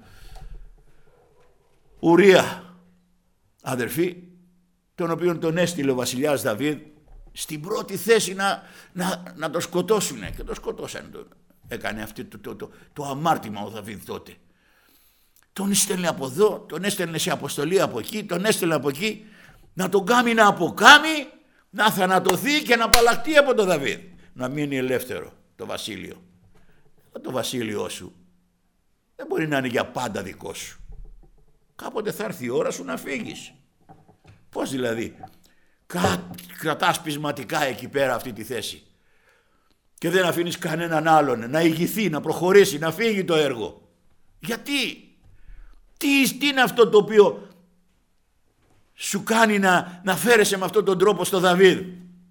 Ουρία, αδερφοί, τον οποίον τον έστειλε ο βασιλιάς Δαβίδ στην πρώτη θέση να τον σκοτώσουνε, και τον σκοτώσανε. Έκανε αυτό το αμάρτημα ο Δαβίδ τότε. Τον έστελνε από εδώ, τον έστελνε σε αποστολή από εκεί, τον έστελνε από εκεί, να τον κάνει να αποκάμει, να θανατωθεί και να απαλλαχτεί από τον Δαβίδ, να μείνει ελεύθερο. το βασίλειο. Το βασίλειό σου δεν μπορεί να είναι για πάντα δικό σου. Κάποτε θα έρθει η ώρα σου να φύγεις. Πώς δηλαδή κρατάς πεισματικά εκεί πέρα αυτή τη θέση και δεν αφήνεις κανέναν άλλον να ηγηθεί, να προχωρήσει, να φύγει το έργο? Γιατί? Τι είναι αυτό το οποίο σου κάνει να φέρεσαι με αυτόν τον τρόπο στο Δαβίδ?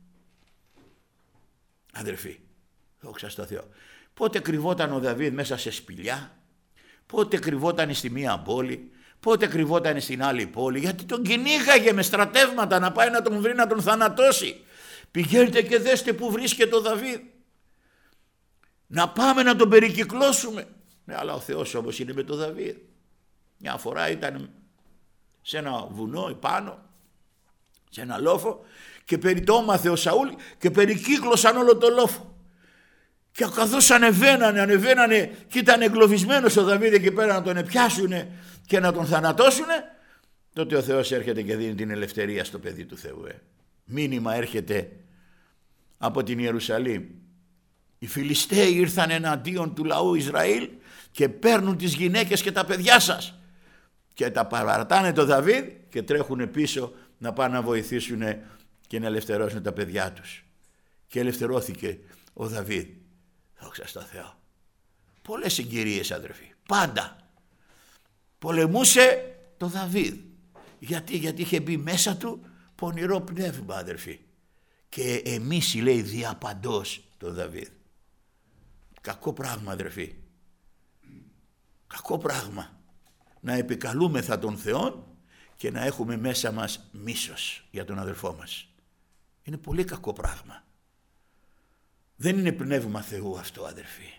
Αδερφοί, δόξα τω Θεώ, πότε κρυβόταν ο Δαβίδ μέσα σε σπηλιά, πότε κρυβόταν στη μία πόλη, πότε κρυβόταν στην άλλη πόλη? Γιατί τον κυνήγαγε με στρατεύματα να πάει να τον βρει, να τον θανατώσει. Πηγαίνετε και δέστε που βρίσκεται ο Δαβίδ, να πάμε να τον περικυκλώσουμε. Ναι, αλλά ο Θεός όμως είναι με τον Δαβίδ. Μια φορά ήταν σε ένα βουνό πάνω, σε ένα λόφο, και το έμαθε ο Σαούλ και περικύκλωσαν όλο το λόφο. Και καθώς ανεβαίνανε και ήταν εγκλωβισμένος ο Δαβίδ εκεί πέρα να τον πιάσουνε και να τον θανατώσουνε, τότε ο Θεός έρχεται και δίνει την ελευθερία στο παιδί του Θεού. Μήνυμα έρχεται από την Ιερουσαλήμ. Οι Φιλιστέοι ήρθαν εναντίον του λαού Ισραήλ και παίρνουν τις γυναίκες και τα παιδιά σας. Και τα παρατάνε το Δαβίδ και τρέχουν πίσω να πάνε να βοηθήσουν και να ελευθερώσουν τα παιδιά τους. Και ελευθερώθηκε ο Δαβίδ. Δόξα τω Θεώ. Πολλές συγκυρίες, αδερφοί. Πάντα πολεμούσε το Δαβίδ. Γιατί είχε μπει μέσα του πονηρό πνεύμα, αδερφοί. Και εμείς, λέει, διαπαντός το Δαβίδ. Κακό πράγμα, αδερφοί. Κακό πράγμα να επικαλούμεθα τον Θεόν και να έχουμε μέσα μας μίσος για τον αδερφό μας. Είναι πολύ κακό πράγμα. Δεν είναι πνεύμα Θεού αυτό, αδερφοί.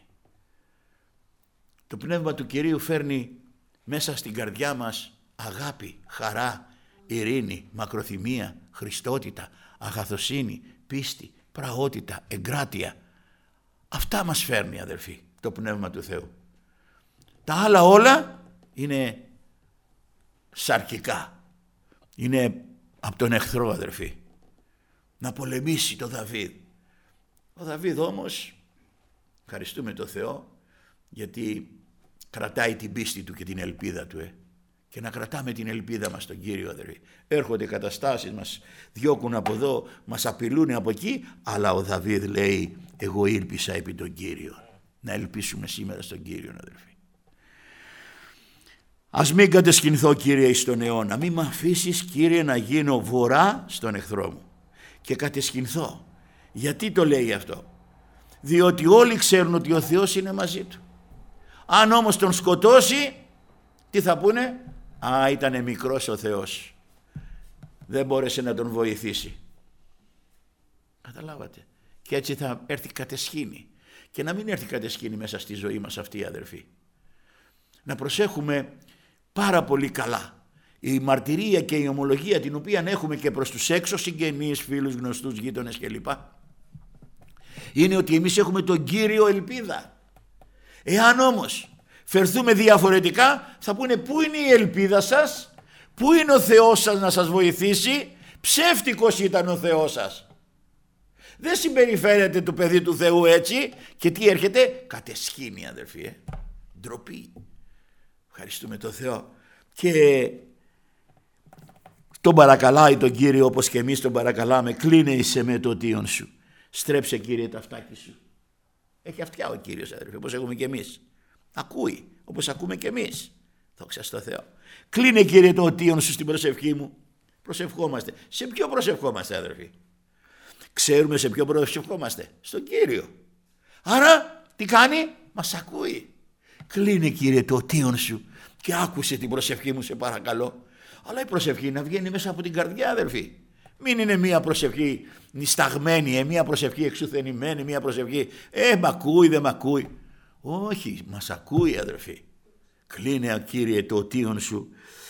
Το πνεύμα του Κυρίου φέρνει μέσα στην καρδιά μας αγάπη, χαρά, ειρήνη, μακροθυμία, χριστότητα, αγαθοσύνη, πίστη, πραότητα, εγκράτεια. Αυτά μας φέρνει, αδερφοί, το πνεύμα του Θεού. Τα άλλα όλα είναι σαρκικά. Είναι από τον εχθρό, αδερφοί. Να πολεμήσει το Δαβίδ. Ο Δαβίδ όμως, ευχαριστούμε τον Θεό, γιατί κρατάει την πίστη του και την ελπίδα του. Και να κρατάμε την ελπίδα μας στον Κύριο, αδερφοί. Έρχονται καταστάσεις, μας διώκουν από εδώ, μας απειλούν από εκεί, αλλά ο Δαβίδ λέει, εγώ ήλπισα επί τον Κύριο. Να ελπίσουμε σήμερα στον Κύριο, αδερφοί. Ας μην κατεσκηνθώ, Κύριε, εις τον αιώνα. Μην με αφήσεις, Κύριε, να γίνω βορρά στον εχθρό μου και κατεσκηνθώ. Γιατί το λέει αυτό? Διότι όλοι ξέρουν ότι ο Θεός είναι μαζί του. Αν όμως τον σκοτώσει, τι θα πούνε? Α, ήτανε μικρός ο Θεός, δεν μπόρεσε να τον βοηθήσει. Καταλάβατε? Και έτσι θα έρθει κατεσχήνη. Και να μην έρθει κατεσχήνη μέσα στη ζωή μας αυτή, αδερφοί. Να προσέχουμε πάρα πολύ καλά. Η μαρτυρία και η ομολογία την οποία έχουμε και προς τους έξω συγγενείς, φίλους, γνωστούς, γείτονες κλπ. Είναι ότι εμείς έχουμε τον Κύριο ελπίδα. Εάν όμως φερθούμε διαφορετικά, θα πούνε, πού είναι η ελπίδα σας, πού είναι ο Θεός σας να σας βοηθήσει? Ψεύτικος ήταν ο Θεός σας. Δεν συμπεριφέρεται το παιδί του Θεού έτσι. Και τι έρχεται? Κατεσχήνη, αδερφοί. Ντροπή. Ευχαριστούμε τον Θεό. Και τον παρακαλάει τον Κύριο, όπως και εμείς τον παρακαλάμε, κλείνε εις με το οτίον σου. Στρέψε, Κύριε, τα αυτάκια σου. Έχει αυτιά ο Κύριος, αδερφοί, όπως έχουμε και εμείς. Ακούει, όπως ακούμε και εμείς. Δόξα τω Θεώ. Κλείνε, Κύριε, το οτίον σου στην προσευχή μου. Προσευχόμαστε. Σε ποιο προσευχόμαστε, αδερφοί? Ξέρουμε σε ποιο προσευχόμαστε? Στον Κύριο. Άρα τι κάνει? Μας ακούει. Κλείνε, Κύριε, το οτίον σου και άκουσε την προσευχή μου, σε παρακαλώ. Αλλά η προσευχή να βγαίνει μέσα από την καρδιά, αδερφοί. Μην είναι μία προσευχή νησταγμένη, μία προσευχή εξουθενημένη, μία προσευχή μ' ακούει, δεν μ' ακούει. Όχι, μας ακούει, αδερφοί. Κλείνε, Κύριε, το οτίον σου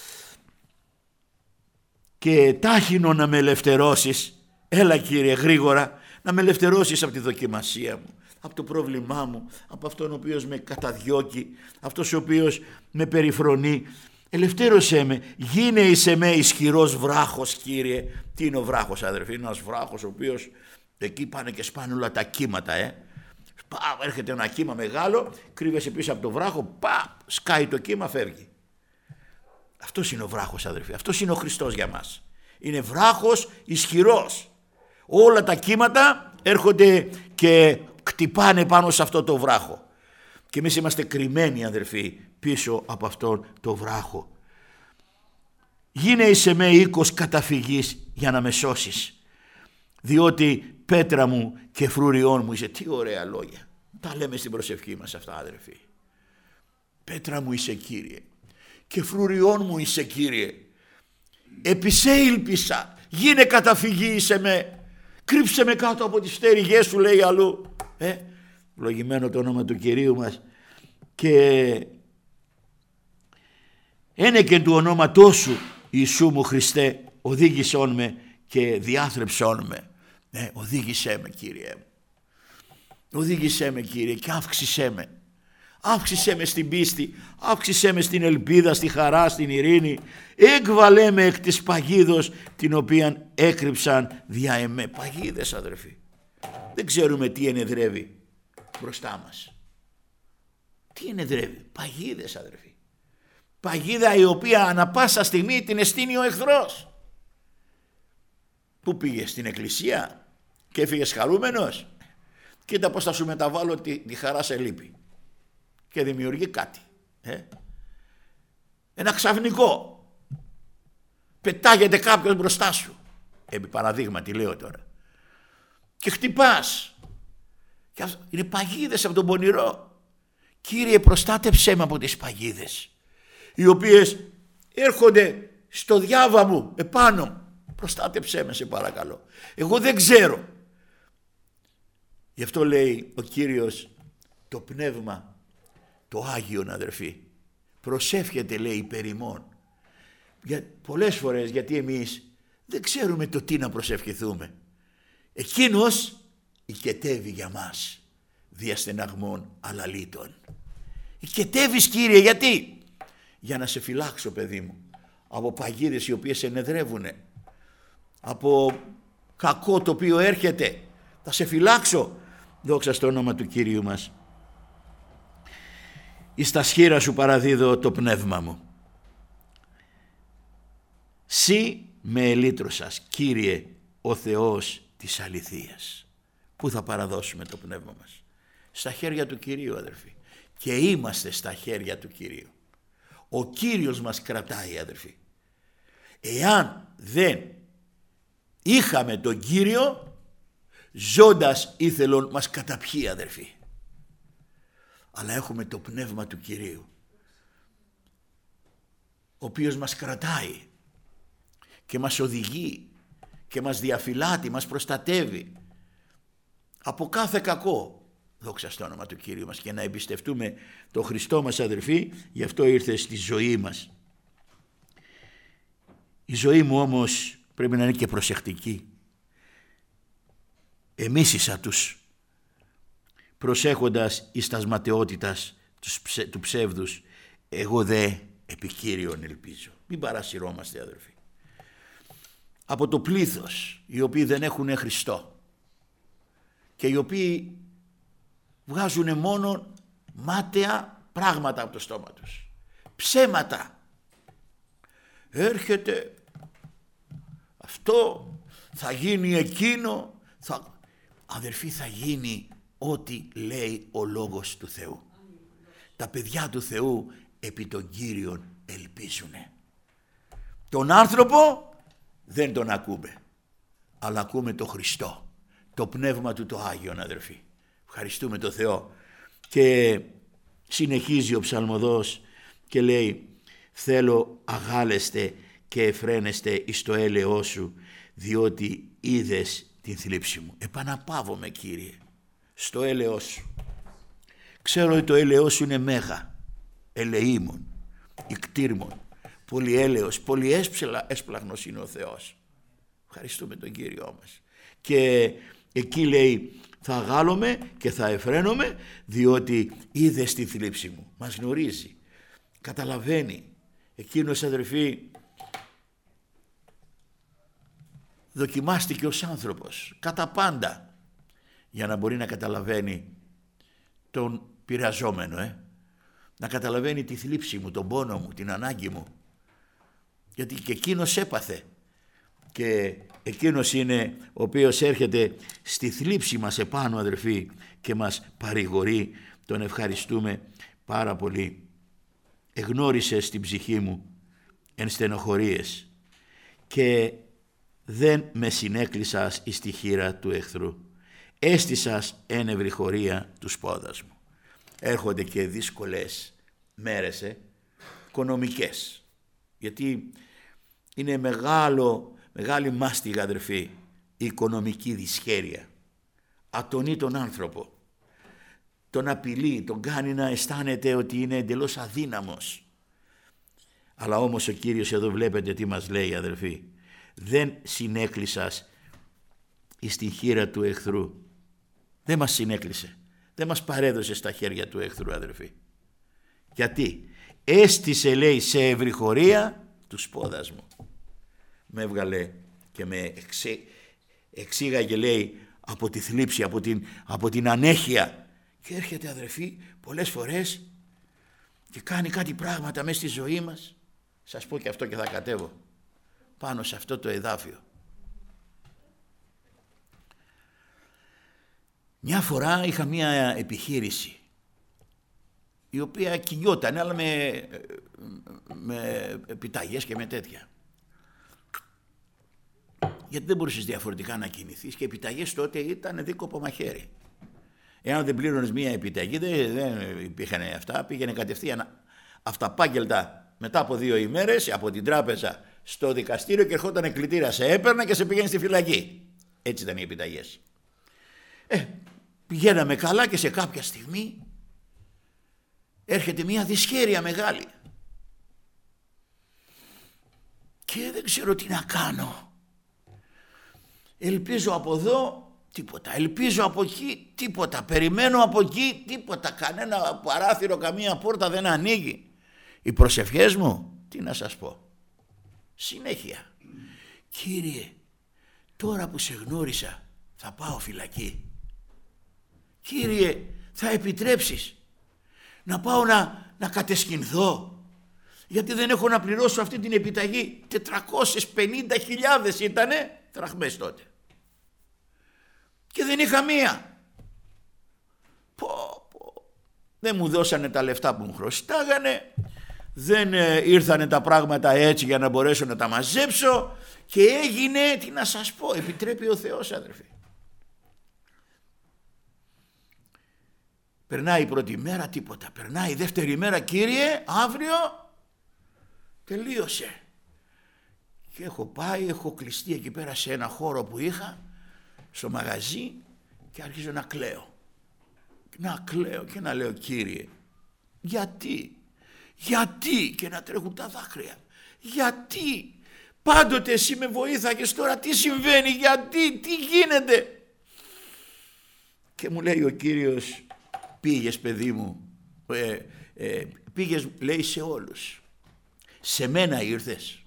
και τάχινο να με ελευθερώσεις. Έλα, Κύριε, γρήγορα να με ελευθερώσεις από τη δοκιμασία μου, από το πρόβλημά μου, από αυτόν ο οποίος με καταδιώκει, αυτός ο οποίος με περιφρονεί. Ελευθέρωσέ με, γίνε εις εμέ ισχυρός βράχος, Κύριε. Τι είναι ο βράχος, αδερφοί? Είναι ένας βράχος ο οποίος εκεί πάνε και σπάνε όλα τα κύματα, Έρχεται ένα κύμα μεγάλο, κρύβεσαι πίσω από το βράχο, σκάει το κύμα, φεύγει. Αυτός είναι ο βράχος, αδερφοί. Αυτός είναι ο Χριστός για μας. Είναι βράχος ισχυρός. Όλα τα κύματα έρχονται και κτυπάνε πάνω σε αυτό το βράχο. Και εμείς είμαστε κρυμμένοι, αδερφοί, πίσω από αυτόν το βράχο. Γίνε εις εμέ οίκος καταφυγής για να με σώσεις. Διότι πέτρα μου και φρούριόν μου είσαι. Τι ωραία λόγια. Τα λέμε στην προσευχή μας αυτά, αδερφοί. Πέτρα μου είσαι, Κύριε, και φρούριόν μου είσαι, Κύριε. Επί σε ήλπισα, γίνε καταφυγή εις εμέ. Κρύψε με κάτω από τις φτέρυγές σου, λέει αλλού. Ευλογημένο το όνομα του Κυρίου μας. Και ένεκεν του ονόματός σου, Ιησού μου Χριστέ, οδήγησόν με και διάθρεψόν με. Οδήγησέ με, Κύριε μου. Οδήγησέ με, Κύριε, και αύξησέ με. Αύξησέ με στην πίστη, αύξησέ με στην ελπίδα, στη χαρά, στην ειρήνη. Έκβαλέ με εκ της παγίδος την οποία έκρυψαν δια εμέ. Παγίδες, αδερφοί. Δεν ξέρουμε τι ενεδρεύει μπροστά μας. Τι ενεδρεύει? Παγίδες, αδερφοί. Παγίδα η οποία ανα πάσα στιγμή την εστίνει ο εχθρός. Πού πήγες? Στην εκκλησία και έφυγες χαρούμενος? Κοίτα πως θα σου μεταβάλω τη χαρά σε λύπη. Και δημιουργεί κάτι. Ένα ξαφνικό. Πετάγεται κάποιος μπροστά σου. Επί παραδείγματι λέω τώρα. Και χτυπάς. Και είναι παγίδες από τον πονηρό. Κύριε, προστάτεψέ με από τις παγίδες, οι οποίες έρχονται στο διάβα μου επάνω. Προστάτεψέ με, σε παρακαλώ. Εγώ δεν ξέρω. Γι' αυτό λέει ο Κύριος, το πνεύμα το Άγιον, αδερφοί, προσεύχεται, λέει, υπέρ ημών. Πολλές φορές, γιατί εμείς δεν ξέρουμε το τι να προσευχηθούμε. Εκείνος οικετεύει για μας διαστεναγμών αλαλήτων. Οικετεύεις, Κύριε, γιατί? Για να σε φυλάξω, παιδί μου, από παγίδες οι οποίες ενεδρεύουνε, από κακό το οποίο έρχεται. Θα σε φυλάξω. Δόξα στο όνομα του Κυρίου μας. Εις τα σχήρα σου παραδίδω το πνεύμα μου. Συ με ελύτρωσας, Κύριε, ο Θεός της αληθείας. Πού θα παραδώσουμε το πνεύμα μας? Στα χέρια του Κυρίου, αδερφοί. Και είμαστε στα χέρια του Κυρίου. Ο Κύριος μας κρατάει, αδερφοί. Εάν δεν είχαμε τον Κύριο, ζώντας ήθελον μας καταπιεί, αδερφοί. Αλλά έχουμε το πνεύμα του Κυρίου, ο οποίος μας κρατάει και μας οδηγεί και μας διαφυλάτει, μας προστατεύει από κάθε κακό. Δόξα στο όνομα του Κυρίου μας. Και να εμπιστευτούμε το Χριστό μας, αδερφοί, γι' αυτό ήρθε στη ζωή μας. Η ζωή μου όμως πρέπει να είναι και προσεκτική. Εμείς τους προσέχοντας εις τας ματαιότητας του ψεύδους, εγώ δε επί Κύριον ελπίζω. Μην παρασυρώμαστε, αδερφοί. Από το πλήθος, οι οποίοι δεν έχουν Χριστό και οι οποίοι βγάζουν μόνο μάταια πράγματα από το στόμα τους, ψέματα. Έρχεται αυτό, θα γίνει εκείνο, αδερφοί, θα γίνει ό,τι λέει ο Λόγος του Θεού. Τα παιδιά του Θεού επί τον Κύριον ελπίζουνε. Τον άνθρωπο δεν τον ακούμε, αλλά ακούμε το Χριστό, το πνεύμα του το Άγιον, αδερφοί. Ευχαριστούμε το Θεό. Και συνεχίζει ο ψαλμοδός και λέει, θέλω αγάλεστε και εφραίνεστε εις το έλεος σου, διότι είδες την θλίψη μου. Επαναπαύομαι, Κύριε, στο έλεος σου. Ξέρω ότι το έλεος σου είναι μέγα, ελεήμων, ικτήρμων, πολυέλεος, πολυέσπλαγνος είναι ο Θεός. Ευχαριστούμε τον Κύριό μας. Και εκεί λέει, θα αγάλομαι και θα εφραίνομαι, διότι είδες τη θλίψη μου. Μας γνωρίζει, καταλαβαίνει. Εκείνος, αδερφοί, δοκιμάστηκε ως άνθρωπος κατά πάντα για να μπορεί να καταλαβαίνει τον πειραζόμενο, να καταλαβαίνει τη θλίψη μου, τον πόνο μου, την ανάγκη μου, γιατί και εκείνος έπαθε και εκείνος είναι ο οποίος έρχεται στη θλίψη μας επάνω, αδερφοί, και μας παρηγορεί. Τον ευχαριστούμε πάρα πολύ. Εγνώρισες την ψυχή μου εν στενοχωρίες και δεν με συνέκλεισας εις τη χείρα του εχθρού. Έστησας εν ευρυχωρία του σπόδας μου. Έρχονται και δύσκολες μέρες, οικονομικές, γιατί είναι μεγάλη μάστιγα, αδερφοί, η οικονομική δυσχέρεια. Ατονεί τον άνθρωπο, τον απειλεί, τον κάνει να αισθάνεται ότι είναι εντελώς αδύναμος. Αλλά όμως ο Κύριος εδώ βλέπετε τι μας λέει, αδερφοί. Δεν συνέκλεισας εις την χείρα του εχθρού. Δεν μας συνέκλεισε. Δεν μας παρέδωσε στα χέρια του εχθρού, αδερφοί. Γιατί? Έστησε, λέει, σε ευρυχωρία του σπόδας μου. Με έβγαλε και με εξήγαγε, λέει, από τη θλίψη, από την ανέχεια. Και έρχεται, αδερφοί, πολλές φορές και κάνει κάτι πράγματα μέσα στη ζωή μας. Σας πω και αυτό και θα κατέβω πάνω σε αυτό το εδάφιο. Μια φορά είχα μια επιχείρηση η οποία κινιόταν, αλλά με επιταγές και με τέτοια. Γιατί δεν μπορούσες διαφορετικά να κινηθείς και οι επιταγές τότε ήταν δίκοπο μαχαίρι. Εάν δεν πλήρωνες μία επιταγή, δεν υπήρχαν αυτά, πήγαινε κατευθείαν αυταπάγγελτα μετά από 2 ημέρες από την τράπεζα στο δικαστήριο και ερχόταν κλητήρα, σε έπαιρνε και σε πήγαινε στη φυλακή. Έτσι ήταν οι επιταγές. Πηγαίναμε καλά και σε κάποια στιγμή έρχεται μία δυσχέρεια μεγάλη και δεν ξέρω τι να κάνω. Ελπίζω από εδώ, τίποτα. Ελπίζω από εκεί, τίποτα. Περιμένω από εκεί, τίποτα. Κανένα παράθυρο, καμία πόρτα δεν ανοίγει. Οι προσευχές μου, τι να σας πω. Συνέχεια. Κύριε, τώρα που σε γνώρισα θα πάω φυλακή. Κύριε, θα επιτρέψεις να πάω να κατεσκηνθώ, γιατί δεν έχω να πληρώσω αυτή την επιταγή. 450.000 ήτανε δραχμές τότε. Και δεν είχα μία. Δεν μου δώσανε τα λεφτά που μου χρωστάγανε, δεν ήρθανε τα πράγματα έτσι για να μπορέσω να τα μαζέψω και έγινε, τι να σας πω, επιτρέπει ο Θεός, αδερφοί. Περνάει η πρώτη μέρα, τίποτα. Περνάει η δεύτερη μέρα, Κύριε, αύριο τελείωσε. Και έχω πάει, έχω κλειστεί εκεί πέρα σε ένα χώρο που είχα, στο μαγαζί, και αρχίζω να κλαίω. Να κλαίω και να λέω, Κύριε, γιατί και να τρέχουν τα δάκρυα. Γιατί πάντοτε εσύ με βοήθαγες, τώρα τι συμβαίνει, γιατί, τι γίνεται. Και μου λέει ο Κύριος, πήγες παιδί μου, πήγες, λέει, σε όλους. Σε μένα ήρθες.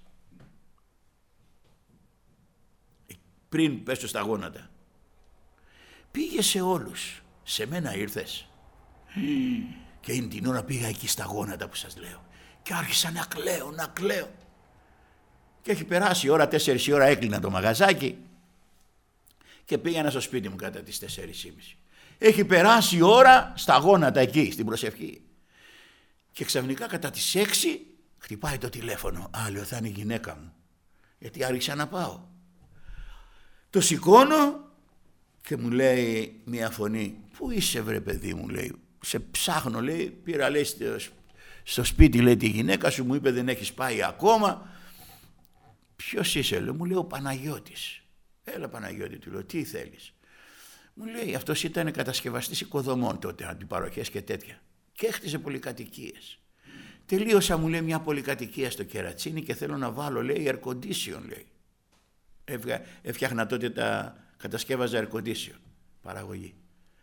Πριν πέσω στα γόνατα. Πήγες σε όλους. Σε μένα ήρθες. Και είναι την ώρα πήγα εκεί στα γόνατα που σας λέω. Και άρχισα να κλαίω. Και έχει περάσει η ώρα, 4 η ώρα έκλεινα το μαγαζάκι. Και πήγαινα στο σπίτι μου κατά τις 4:30. Έχει περάσει η ώρα στα γόνατα εκεί, στην προσευχή. Και ξαφνικά κατά τις 6 χτυπάει το τηλέφωνο. Λέω, θα είναι η γυναίκα μου. Γιατί άρχισα να πάω. Το σηκώνω και μου λέει μια φωνή, πού είσαι βρε παιδί μου, λέει, σε ψάχνω, λέει, πήρα, λέει, στο σπίτι, λέει, τη γυναίκα σου, μου είπε δεν έχεις πάει ακόμα. Ποιος είσαι, λέει, μου λέει, ο Παναγιώτης. Έλα Παναγιώτη, του λέω, τι θέλεις. Μου λέει, αυτός ήταν κατασκευαστής οικοδομών τότε, αντιπαροχές και τέτοια, και έχτιζε πολυκατοικίες. Τελείωσα, μου λέει, μια πολυκατοικία στο Κερατσίνι και θέλω να βάλω, λέει, air condition, λέει. Έφτιαχνα τότε κατασκεύαζα air condition, παραγωγή.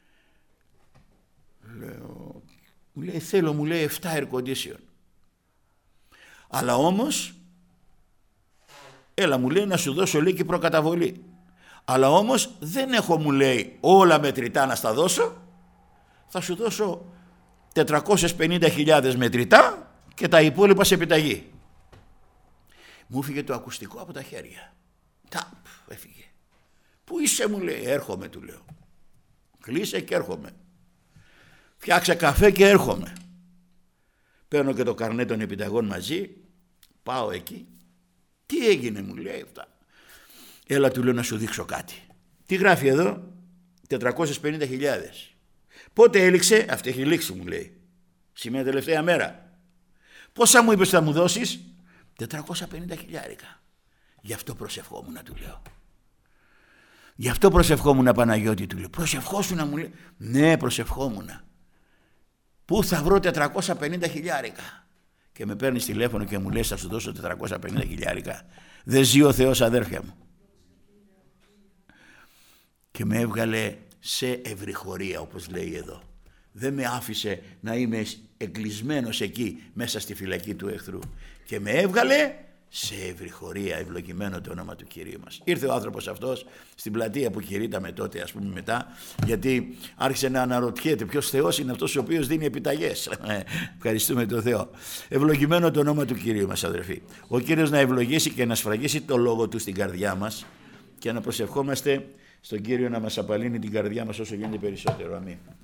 Λέω, μου λέει, θέλω, μου λέει, 7 air condition. Αλλά όμως, έλα, μου λέει, να σου δώσω, λέει, και προκαταβολή. Αλλά όμως δεν έχω, μου λέει, όλα μετρητά να στα δώσω. θα σου δώσω 450.000 μετρητά και τα υπόλοιπα σε επιταγή. Μου φύγε το ακουστικό από τα χέρια. Ταπ, έφυγε. Πού είσαι, μου λέει. Έρχομαι, του λέω. Κλείσε και έρχομαι. Φτιάξε καφέ και έρχομαι. Παίρνω και το καρνέ των επιταγών μαζί. Πάω εκεί. Τι έγινε, μου λέει αυτά. Έλα, του λέω, να σου δείξω κάτι. Τι γράφει εδώ? 450.000. Πότε έληξε? Αυτή έχει λήξει, μου λέει. Σήμερα τελευταία μέρα. Πόσα μου είπες θα μου δώσεις? 450.000. Γι' αυτό προσευχόμουν, του λέω. Γι' αυτό προσευχόμουν, Παναγιώτη, του λέω. Προσευχόσουνα, μου λέει. Ναι, προσευχόμουν. Πού θα βρω 450.000? Και με παίρνει τηλέφωνο και μου λέει, θα σου δώσω 450.000. Δεν ζει ο Θεός, αδέρφια μου. Και με έβγαλε σε ευρυχωρία, όπως λέει εδώ. Δεν με άφησε να είμαι εγκλεισμένος εκεί μέσα στη φυλακή του εχθρού. Και με έβγαλε σε ευρυχωρία, ευλογημένο το όνομα του Κυρίου μας. Ήρθε ο άνθρωπος αυτός στην πλατεία που κηρύτταμε τότε, ας πούμε, μετά, γιατί άρχισε να αναρωτιέται ποιος Θεός είναι αυτός ο οποίος δίνει επιταγές. Ευχαριστούμε τον Θεό. Ευλογημένο το όνομα του Κυρίου μας, αδερφοί. Ο Κύριος να ευλογήσει και να σφραγίσει το λόγο του στην καρδιά μας και να προσευχόμαστε στον Κύριο να μας απαλύνει την καρδιά μας όσο γίνεται περισσότερο. Αμήν.